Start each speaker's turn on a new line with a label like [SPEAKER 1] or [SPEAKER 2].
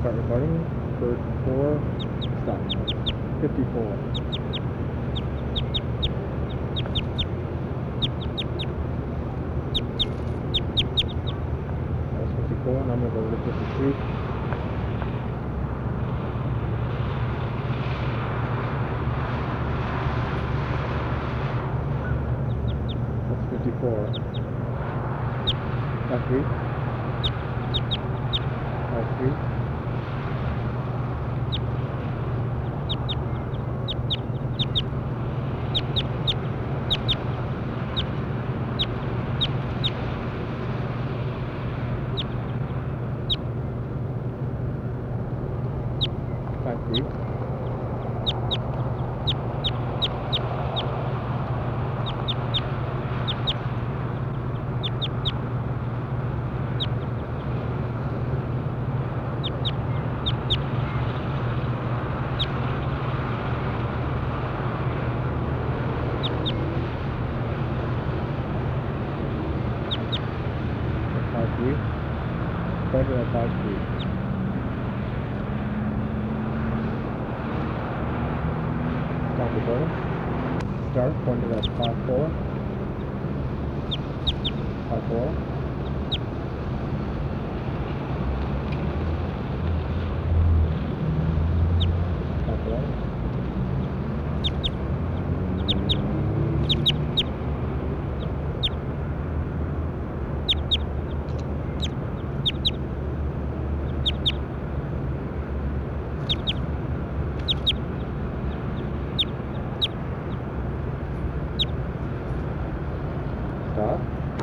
[SPEAKER 1] Start recording. 34. Stop. 54. That was 54, and I'm going to go to 53. That's 54. F3. F3. F3. Started at 5-3. Stop recording. Start, pointed at 5-4. 5-4. Stop.